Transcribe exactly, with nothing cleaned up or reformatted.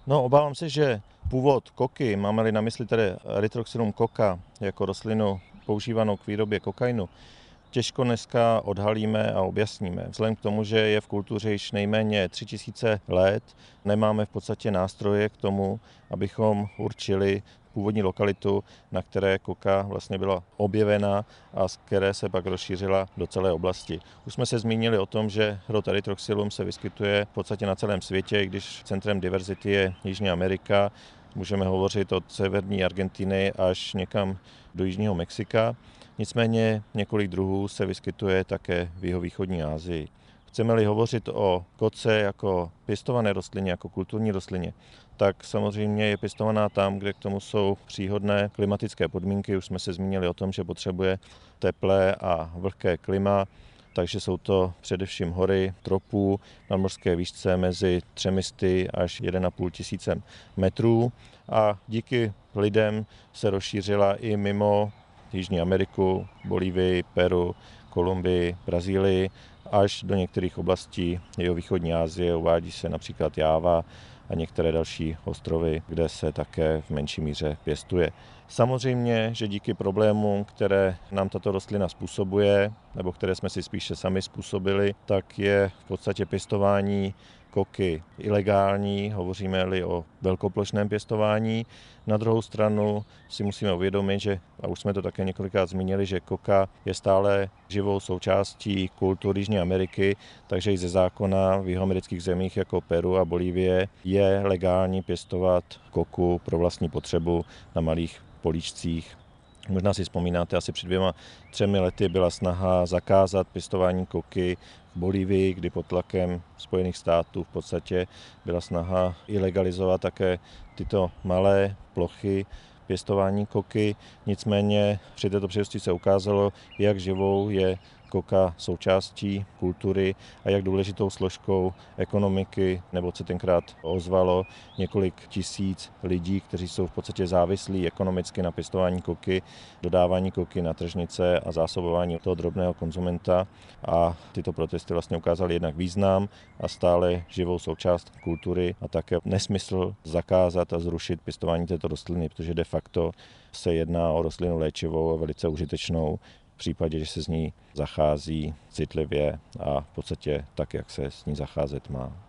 No, obávám se, že původ koky, máme-li na mysli tedy Erythroxylum coca jako rostlinu používanou k výrobě kokainu, těžko dneska odhalíme a objasníme. Vzhledem k tomu, že je v kultuře již nejméně tři tisíce let, nemáme v podstatě nástroje k tomu, abychom určili původní lokalitu, na které koka vlastně byla objevena a z které se pak rozšířila do celé oblasti. Už jsme se zmínili o tom, že rod Erythroxylum se vyskytuje v podstatě na celém světě, i když centrem diverzity je Jižní Amerika. Můžeme hovořit od severní Argentiny až někam do jižního Mexika. Nicméně několik druhů se vyskytuje také v jihovýchodní Asii. Chceme-li hovořit o koce jako pěstované rostlině, jako kulturní rostlině, tak samozřejmě je pěstovaná tam, kde k tomu jsou příhodné klimatické podmínky. Už jsme se zmínili o tom, že potřebuje teplé a vlhké klima, takže jsou to především hory, tropů na mořské výšce mezi třemi sty až jedna a půl tisíce metrů a díky lidem se rozšířila i mimo Jižní Ameriku, Bolívii, Peru, Kolumbii, Brazílii až do některých oblastí jihovýchodní Asie, uvádí se například Jáva a některé další ostrovy, kde se také v menší míře pěstuje. Samozřejmě, že díky problémům, které nám tato rostlina způsobuje, nebo které jsme si spíše sami způsobili, tak je v podstatě pěstování koky ilegální, hovoříme-li o velkoplošném pěstování. Na druhou stranu si musíme uvědomit, že, a už jsme to také několikrát zmínili, že koka je stále živou součástí kultur Jižní Ameriky, takže i ze zákona v jihoamerických zemích jako Peru a Bolívie je legální pěstovat koku pro vlastní potřebu na malých políčcích. Možná si vzpomínáte, asi před dvěma, třemi lety byla snaha zakázat pěstování koky v Bolívii, kdy pod tlakem Spojených států v podstatě byla snaha ilegalizovat také tyto malé plochy pěstování koky. Nicméně při této příležitosti se ukázalo, jak živou je koka součástí kultury a jak důležitou složkou ekonomiky, nebo se tenkrát ozvalo několik tisíc lidí, kteří jsou v podstatě závislí ekonomicky na pěstování koky, dodávání koky na tržnice a zásobování toho drobného konzumenta. A tyto protesty vlastně ukázaly jednak význam a stále živou součást kultury a také nesmysl zakázat a zrušit pěstování této rostliny, protože de facto se jedná o rostlinu léčivou a velice užitečnou v případě, že se z ní zachází citlivě a v podstatě tak, jak se s ní zacházet má.